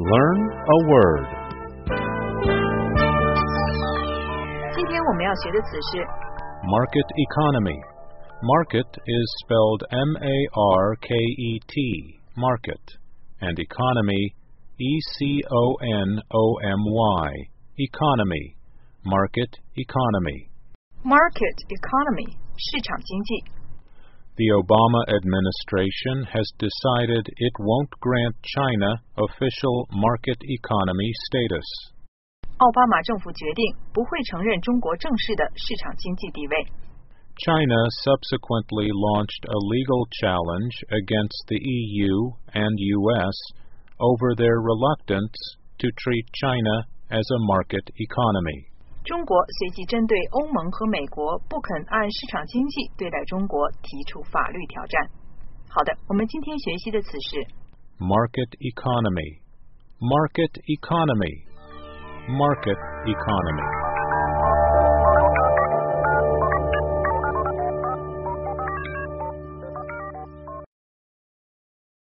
Learn a word. 今天我们要学的词是 Market economy. Market is spelled M-A-R-K-E-T, market, and economy, E-C-O-N-O-M-Y, economy, market economy. market economy 市场经济。 The Obama administration has decided it won't grant China official market economy status. 奥巴马政府决定不会承认中国正式的市场经济地位。 China subsequently launched a legal challenge against the EU and US over their reluctance to treat China as a market economy. 中国随即针对欧盟和美国不肯按市场经济对待中国提出法律挑战。好的，我们今天学习的词是 Market economy. Market economy. Market economy.